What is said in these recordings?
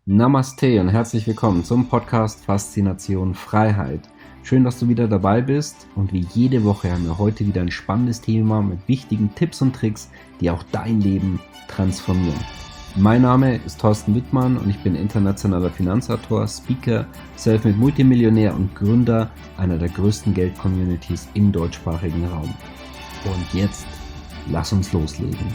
Namaste und herzlich willkommen zum Podcast Faszination Freiheit. Schön, dass du wieder dabei bist und wie jede Woche haben wir heute wieder ein spannendes Thema mit wichtigen Tipps und Tricks, die auch dein Leben transformieren. Mein Name ist Thorsten Wittmann und ich bin internationaler Finanzautor, Speaker, Selfmade Multimillionär und Gründer einer der größten Geld-Communities im deutschsprachigen Raum. Und jetzt, lass uns loslegen.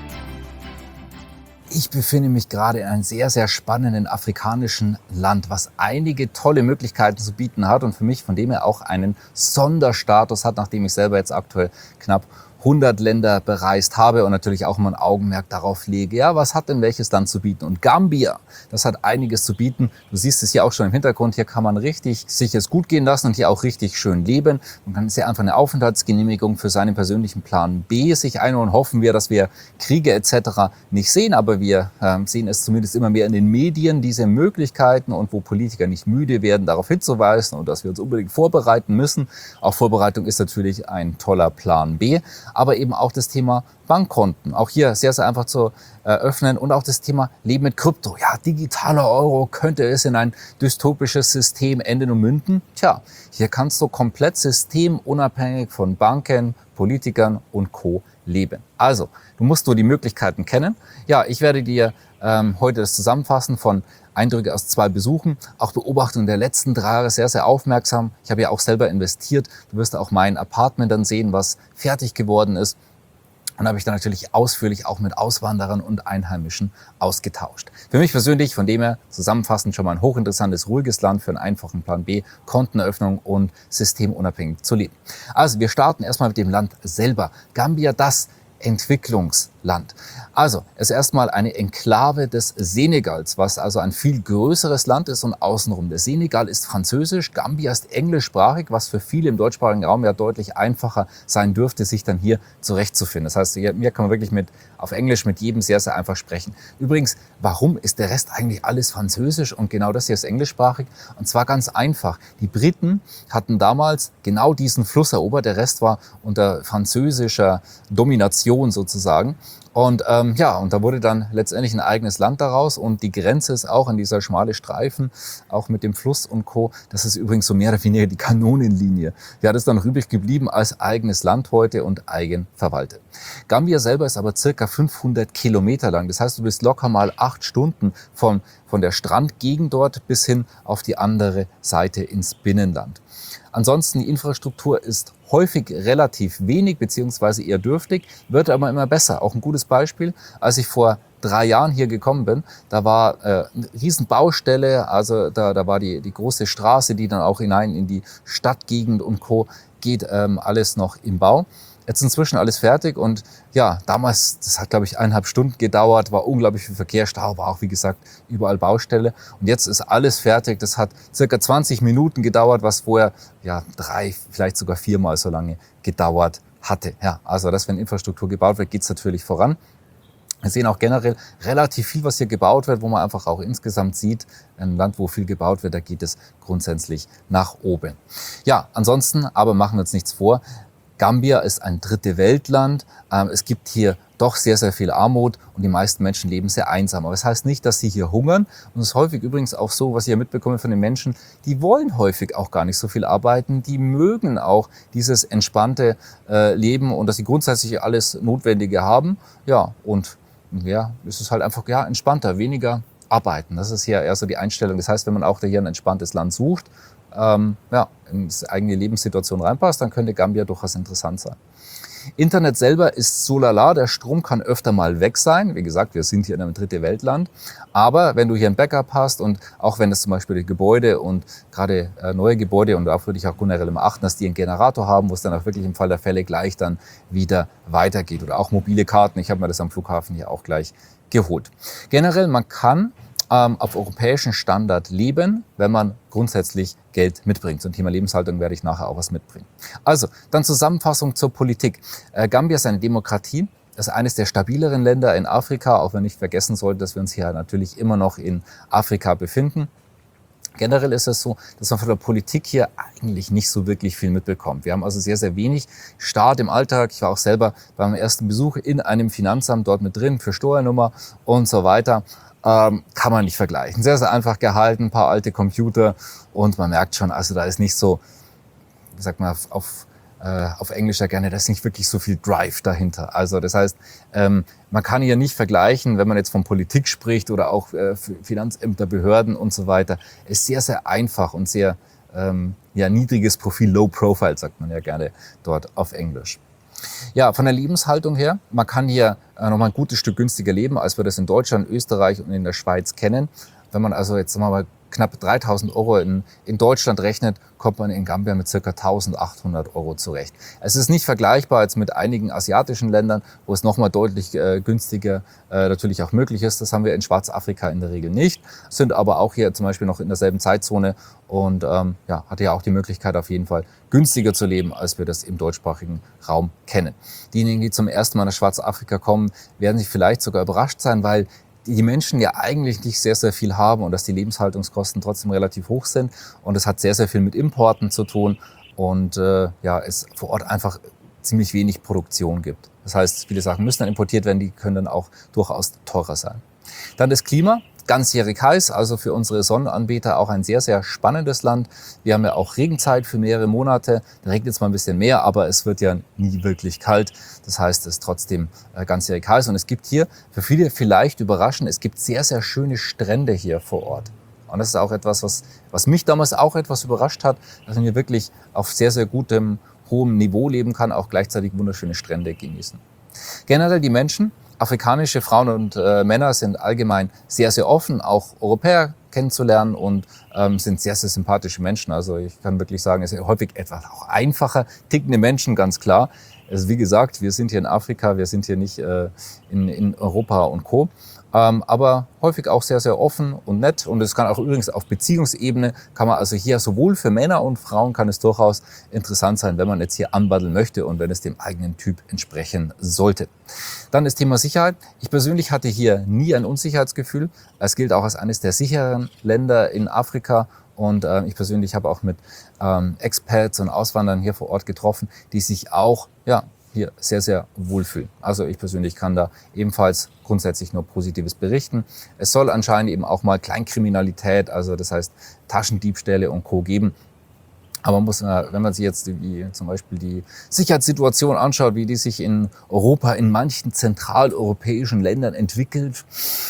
Ich befinde mich gerade in einem sehr, sehr spannenden afrikanischen Land, was einige tolle Möglichkeiten zu bieten hat und für mich von dem her auch einen Sonderstatus hat, nachdem ich selber jetzt aktuell knapp 100 Länder bereist habe und natürlich auch immer ein Augenmerk darauf lege, ja, was hat denn welches Land zu bieten? Und Gambia, das hat einiges zu bieten. Du siehst es hier auch schon im Hintergrund. Hier kann man richtig sich es gut gehen lassen und hier auch richtig schön leben. Man kann sehr einfach eine Aufenthaltsgenehmigung für seinen persönlichen Plan B sich einholen. Hoffen wir, dass wir Kriege etc. nicht sehen, aber wir sehen es zumindest immer mehr in den Medien, diese Möglichkeiten und wo Politiker nicht müde werden, darauf hinzuweisen und dass wir uns unbedingt vorbereiten müssen. Auch Vorbereitung ist natürlich ein toller Plan B. Aber eben auch das Thema Bankkonten. Auch hier sehr, sehr einfach zu öffnen und auch das Thema Leben mit Krypto. Ja, digitaler Euro, könnte es in ein dystopisches System enden und münden? Tja, hier kannst du komplett systemunabhängig von Banken, Politikern und Co. leben. Also, du musst nur die Möglichkeiten kennen. Ja, ich werde dir heute das Zusammenfassen von Eindrücke aus 2 Besuchen, auch Beobachtungen der letzten 3 Jahre sehr, sehr aufmerksam. Ich habe ja auch selber investiert. Du wirst auch mein Apartment dann sehen, was fertig geworden ist. Und habe ich dann natürlich ausführlich auch mit Auswanderern und Einheimischen ausgetauscht. Für mich persönlich, von dem her zusammenfassend schon mal ein hochinteressantes, ruhiges Land für einen einfachen Plan B, Konteneröffnung und systemunabhängig zu leben. Also wir starten erstmal mit dem Land selber. Gambia, das Entwicklungsland. Also, es ist erstmal eine Enklave des Senegals, was also ein viel größeres Land ist und außenrum. Der Senegal ist französisch, Gambia ist englischsprachig, was für viele im deutschsprachigen Raum ja deutlich einfacher sein dürfte, sich dann hier zurechtzufinden. Das heißt, hier kann man wirklich auf Englisch mit jedem sehr, sehr einfach sprechen. Übrigens, warum ist der Rest eigentlich alles französisch und genau das hier ist englischsprachig? Und zwar ganz einfach. Die Briten hatten damals genau diesen Fluss erobert, der Rest war unter französischer Domination sozusagen. Und und da wurde dann letztendlich ein eigenes Land daraus und die Grenze ist auch an dieser schmale Streifen, auch mit dem Fluss und Co. Das ist übrigens so mehr oder weniger die Kanonenlinie. Ja, das ist dann noch übrig geblieben als eigenes Land heute und eigen verwaltet. Gambia selber ist aber circa 500 Kilometer lang. Das heißt, du bist locker mal 8 Stunden von der Strandgegend dort bis hin auf die andere Seite ins Binnenland. Ansonsten, die Infrastruktur ist häufig relativ wenig beziehungsweise eher dürftig, wird aber immer besser. Auch ein gutes Beispiel, als ich vor 3 Jahren hier gekommen bin, da war eine riesen Baustelle, also da war die große Straße, die dann auch hinein in die Stadtgegend und Co. geht, alles noch im Bau. Jetzt inzwischen alles fertig und ja, damals, das hat glaube ich 1,5 Stunden gedauert, war unglaublich viel Verkehrsstau, war auch wie gesagt überall Baustelle und jetzt ist alles fertig. Das hat circa 20 Minuten gedauert, was vorher 3, vielleicht sogar 4-mal so lange gedauert hatte. Ja, also dass wenn Infrastruktur gebaut wird, geht's natürlich voran. Wir sehen auch generell relativ viel, was hier gebaut wird, wo man einfach auch insgesamt sieht, ein Land, wo viel gebaut wird, da geht es grundsätzlich nach oben. Ja, ansonsten, aber machen wir uns nichts vor. Gambia ist ein Dritte-Welt-Land. Es gibt hier doch sehr, sehr viel Armut und die meisten Menschen leben sehr einsam. Aber das heißt nicht, dass sie hier hungern. Und es ist häufig übrigens auch so, was ich ja mitbekomme von den Menschen, die wollen häufig auch gar nicht so viel arbeiten. Die mögen auch dieses entspannte Leben und dass sie grundsätzlich alles Notwendige haben. Ja, und es ist halt einfach entspannter, weniger arbeiten. Das ist hier eher so die Einstellung. Das heißt, wenn man auch hier ein entspanntes Land sucht, in die eigene Lebenssituation reinpasst, dann könnte Gambia durchaus interessant sein. Internet selber ist so lala, der Strom kann öfter mal weg sein. Wie gesagt, wir sind hier in einem Dritte-Welt-Land. Aber wenn du hier ein Backup hast und auch wenn es zum Beispiel die Gebäude und gerade neue Gebäude und darauf würde ich auch generell immer achten, dass die einen Generator haben, wo es dann auch wirklich im Fall der Fälle gleich dann wieder weitergeht. Oder auch mobile Karten. Ich habe mir das am Flughafen hier auch gleich geholt. Generell, man kann auf europäischen Standard leben, wenn man grundsätzlich Geld mitbringt. Zum Thema Lebenshaltung werde ich nachher auch was mitbringen. Also, dann Zusammenfassung zur Politik. Gambia ist eine Demokratie. Das ist eines der stabileren Länder in Afrika, auch wenn nicht vergessen sollte, dass wir uns hier natürlich immer noch in Afrika befinden. Generell ist es so, dass man von der Politik hier eigentlich nicht so wirklich viel mitbekommt. Wir haben also sehr, sehr wenig Staat im Alltag. Ich war auch selber beim ersten Besuch in einem Finanzamt dort mit drin für Steuernummer und so weiter. kann man nicht vergleichen. Sehr, sehr einfach gehalten, ein paar alte Computer und man merkt schon, also da ist nicht so, wie sagt man auf Englisch ja gerne, da ist nicht wirklich so viel Drive dahinter. Also das heißt, man kann hier nicht vergleichen, wenn man jetzt von Politik spricht oder auch Finanzämter, Behörden und so weiter. Ist sehr, sehr einfach und sehr niedriges Profil, Low Profile, sagt man ja gerne dort auf Englisch. Ja, von der Lebenshaltung her, man kann hier nochmal ein gutes Stück günstiger leben, als wir das in Deutschland, Österreich und in der Schweiz kennen. Wenn man also jetzt sagen wir mal knapp 3.000 € in Deutschland rechnet, kommt man in Gambia mit ca. 1.800 € zurecht. Es ist nicht vergleichbar jetzt mit einigen asiatischen Ländern, wo es nochmal deutlich günstiger natürlich auch möglich ist. Das haben wir in Schwarzafrika in der Regel nicht, sind aber auch hier zum Beispiel noch in derselben Zeitzone und hatte ja auch die Möglichkeit auf jeden Fall günstiger zu leben, als wir das im deutschsprachigen Raum kennen. Diejenigen, die zum ersten Mal nach Schwarzafrika kommen, werden sich vielleicht sogar überrascht sein, weil die Menschen ja eigentlich nicht sehr, sehr viel haben und dass die Lebenshaltungskosten trotzdem relativ hoch sind. Und es hat sehr, sehr viel mit Importen zu tun und es vor Ort einfach ziemlich wenig Produktion gibt. Das heißt, viele Sachen müssen dann importiert werden, die können dann auch durchaus teurer sein. Dann das Klima. Ganzjährig heiß, also für unsere Sonnenanbeter auch ein sehr, sehr spannendes Land. Wir haben ja auch Regenzeit für mehrere Monate. Da regnet es mal ein bisschen mehr, aber es wird ja nie wirklich kalt. Das heißt, es ist trotzdem ganzjährig heiß. Und es gibt hier, für viele vielleicht überraschend, es gibt sehr, sehr schöne Strände hier vor Ort. Und das ist auch etwas, was mich damals auch etwas überrascht hat, dass man hier wirklich auf sehr, sehr gutem, hohem Niveau leben kann, auch gleichzeitig wunderschöne Strände genießen. Generell die Menschen, afrikanische Frauen und Männer sind allgemein sehr, sehr offen, auch Europäer kennenzulernen und sind sehr, sehr sympathische Menschen. Also ich kann wirklich sagen, es sind häufig etwas auch einfacher, tickende Menschen, ganz klar. Also wie gesagt, wir sind hier in Afrika, wir sind hier nicht in Europa und Co. Aber häufig auch sehr, sehr offen und nett. Und es kann auch übrigens auf Beziehungsebene, kann man also hier sowohl für Männer und Frauen kann es durchaus interessant sein, wenn man jetzt hier anbuddeln möchte und wenn es dem eigenen Typ entsprechen sollte. Dann das Thema Sicherheit. Ich persönlich hatte hier nie ein Unsicherheitsgefühl. Es gilt auch als eines der sicheren Länder in Afrika. Und ich persönlich habe auch mit Expats und Auswanderern hier vor Ort getroffen, die sich auch hier sehr, sehr wohlfühlen. Also ich persönlich kann da ebenfalls grundsätzlich nur Positives berichten. Es soll anscheinend eben auch mal Kleinkriminalität, also das heißt Taschendiebstähle und Co. geben. Aber man muss, wenn man sich jetzt zum Beispiel die Sicherheitssituation anschaut, wie die sich in Europa, in manchen zentraleuropäischen Ländern entwickelt,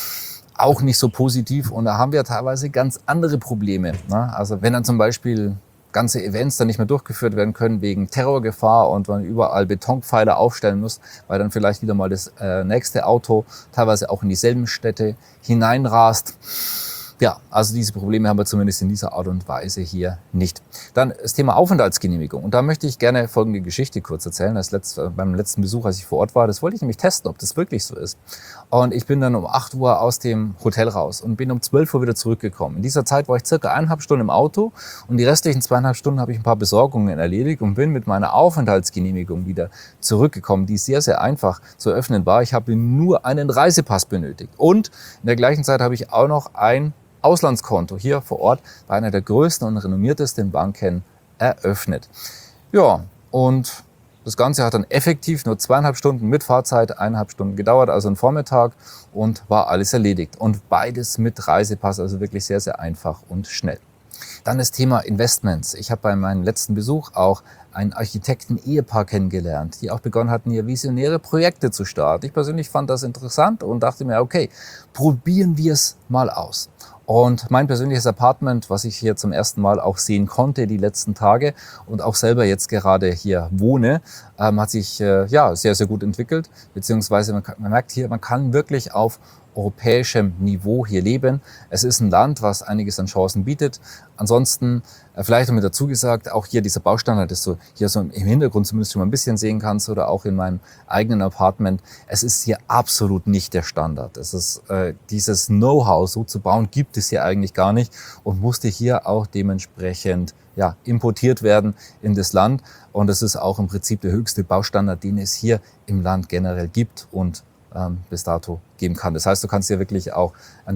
auch nicht so positiv. Und da haben wir teilweise ganz andere Probleme. Ne? Also wenn dann zum Beispiel ganze Events dann nicht mehr durchgeführt werden können wegen Terrorgefahr und man überall Betonpfeiler aufstellen muss, weil dann vielleicht wieder mal das nächste Auto teilweise auch in dieselben Städte hineinrast. Ja, also diese Probleme haben wir zumindest in dieser Art und Weise hier nicht. Dann das Thema Aufenthaltsgenehmigung. Und da möchte ich gerne folgende Geschichte kurz erzählen. Beim letzten Besuch, als ich vor Ort war, das wollte ich nämlich testen, ob das wirklich so ist. Und ich bin dann um 8 Uhr aus dem Hotel raus und bin um 12 Uhr wieder zurückgekommen. In dieser Zeit war ich circa 1,5 Stunden im Auto und die restlichen 2,5 Stunden habe ich ein paar Besorgungen erledigt und bin mit meiner Aufenthaltsgenehmigung wieder zurückgekommen, die sehr, sehr einfach zu öffnen war. Ich habe nur einen Reisepass benötigt. Und in der gleichen Zeit habe ich auch noch ein Auslandskonto hier vor Ort bei einer der größten und renommiertesten Banken eröffnet. Ja, und das Ganze hat dann effektiv nur 2,5 Stunden mit Fahrzeit, 1,5 Stunden gedauert, also ein Vormittag und war alles erledigt. Und beides mit Reisepass, also wirklich sehr, sehr einfach und schnell. Dann das Thema Investments. Ich habe bei meinem letzten Besuch auch ein Architekten-Ehepaar kennengelernt, die auch begonnen hatten, hier visionäre Projekte zu starten. Ich persönlich fand das interessant und dachte mir, okay, probieren wir es mal aus. Und mein persönliches Apartment, was ich hier zum ersten Mal auch sehen konnte die letzten Tage und auch selber jetzt gerade hier wohne, hat sich sehr, sehr gut entwickelt. Beziehungsweise man merkt hier, man kann wirklich auf europäischem Niveau hier leben. Es ist ein Land, was einiges an Chancen bietet. Ansonsten, vielleicht noch mit dazu gesagt, auch hier dieser Baustandard, das du hier so im Hintergrund zumindest schon mal ein bisschen sehen kannst oder auch in meinem eigenen Apartment. Es ist hier absolut nicht der Standard. Es ist dieses Know-how so zu bauen, gibt es hier eigentlich gar nicht und musste hier auch dementsprechend importiert werden in das Land. Und es ist auch im Prinzip der höchste Baustandard, den es hier im Land generell gibt und bis dato geben kann. Das heißt, du kannst dir wirklich auch an der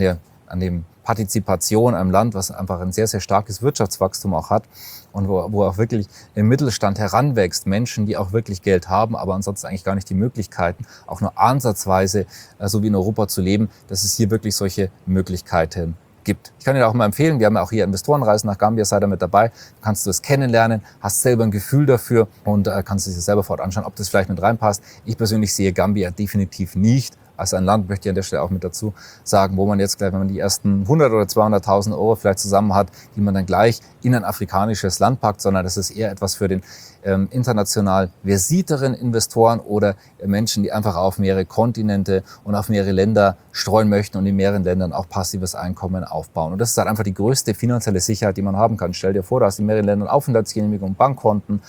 dem Partizipation einem Land, was einfach ein sehr, sehr starkes Wirtschaftswachstum auch hat und wo auch wirklich im Mittelstand heranwächst, Menschen, die auch wirklich Geld haben, aber ansonsten eigentlich gar nicht die Möglichkeiten, auch nur ansatzweise so wie in Europa zu leben, dass es hier wirklich solche Möglichkeiten gibt. Ich kann dir auch mal empfehlen, wir haben ja auch hier Investorenreisen nach Gambia, sei da mit dabei, kannst du es kennenlernen, hast selber ein Gefühl dafür und kannst es dir selber vor Ort anschauen, ob das vielleicht mit reinpasst. Ich persönlich sehe Gambia definitiv nicht als ein Land, möchte ich an der Stelle auch mit dazu sagen, wo man jetzt gleich, wenn man die ersten 100 oder 200.000 Euro vielleicht zusammen hat, die man dann gleich in ein afrikanisches Land packt, sondern das ist eher etwas für den international versierteren Investoren oder Menschen, die einfach auf mehrere Kontinente und auf mehrere Länder streuen möchten und in mehreren Ländern auch passives Einkommen aufbauen. Und das ist halt einfach die größte finanzielle Sicherheit, die man haben kann. Stell dir vor, du hast in mehreren Ländern Aufenthaltsgenehmigung, Bankkonten,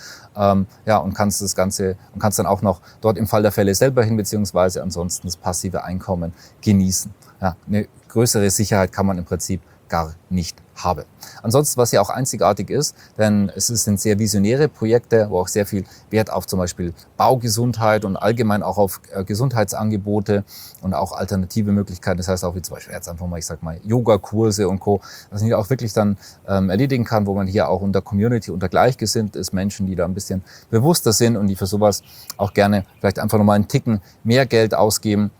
und kannst das Ganze und kannst dann auch noch dort im Fall der Fälle selber hin, beziehungsweise ansonsten das passive Einkommen genießen. Ja, eine größere Sicherheit kann man im Prinzip gar nicht haben. Ansonsten, was ja auch einzigartig ist, denn sind sehr visionäre Projekte, wo auch sehr viel Wert auf zum Beispiel Baugesundheit und allgemein auch auf Gesundheitsangebote und auch alternative Möglichkeiten, das heißt auch wie zum Beispiel jetzt einfach mal, Yogakurse und Co., was man hier auch wirklich dann erledigen kann, wo man hier auch unter Community, unter Gleichgesinnt ist, Menschen, die da ein bisschen bewusster sind und die für sowas auch gerne vielleicht einfach nochmal einen Ticken mehr Geld ausgeben.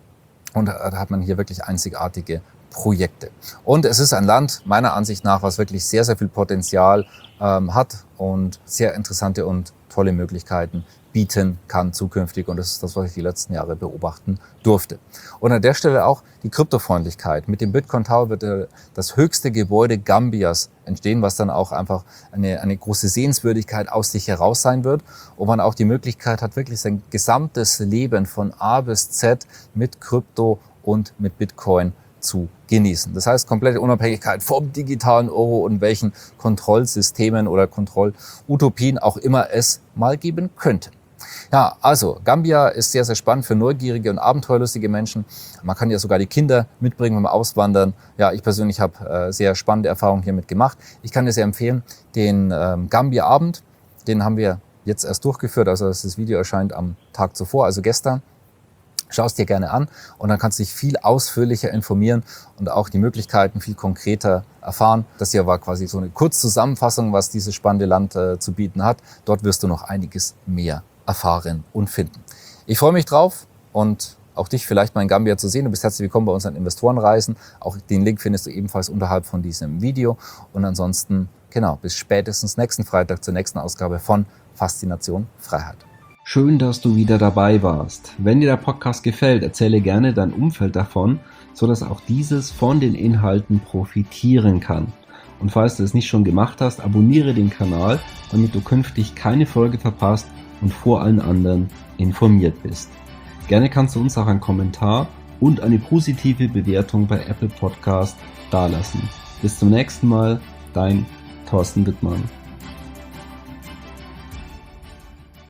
Und da hat man hier wirklich einzigartige Projekte. Und es ist ein Land, meiner Ansicht nach, was wirklich sehr, sehr viel Potenzial hat und sehr interessante und tolle Möglichkeiten bieten kann zukünftig. Und das ist das, was ich die letzten Jahre beobachten durfte. Und an der Stelle auch die Kryptofreundlichkeit. Mit dem Bitcoin Tower wird das höchste Gebäude Gambias entstehen, was dann auch einfach eine große Sehenswürdigkeit aus sich heraus sein wird. Und man auch die Möglichkeit hat, wirklich sein gesamtes Leben von A bis Z mit Krypto und mit Bitcoin zu genießen. Das heißt, komplette Unabhängigkeit vom digitalen Euro und welchen Kontrollsystemen oder Kontrollutopien auch immer es mal geben könnte. Ja, also Gambia ist sehr, sehr spannend für neugierige und abenteuerlustige Menschen. Man kann ja sogar die Kinder mitbringen beim Auswandern. Ja, ich persönlich habe sehr spannende Erfahrungen hiermit gemacht. Ich kann dir sehr empfehlen, den Gambia-Abend, den haben wir jetzt erst durchgeführt, also das Video erscheint am Tag zuvor, also gestern. Schau es dir gerne an und dann kannst du dich viel ausführlicher informieren und auch die Möglichkeiten viel konkreter erfahren. Das hier war quasi so eine Kurzzusammenfassung, was dieses spannende Land zu bieten hat. Dort wirst du noch einiges mehr erfahren und finden. Ich freue mich drauf und auch dich vielleicht mal in Gambia zu sehen. Du bist herzlich willkommen bei unseren Investorenreisen. Auch den Link findest du ebenfalls unterhalb von diesem Video. Und ansonsten, bis spätestens nächsten Freitag zur nächsten Ausgabe von Faszination Freiheit. Schön, dass du wieder dabei warst. Wenn dir der Podcast gefällt, erzähle gerne dein Umfeld davon, sodass auch dieses von den Inhalten profitieren kann. Und falls du es nicht schon gemacht hast, abonniere den Kanal, damit du künftig keine Folge verpasst und vor allen anderen informiert bist. Gerne kannst du uns auch einen Kommentar und eine positive Bewertung bei Apple Podcast dalassen. Bis zum nächsten Mal, dein Thorsten Wittmann.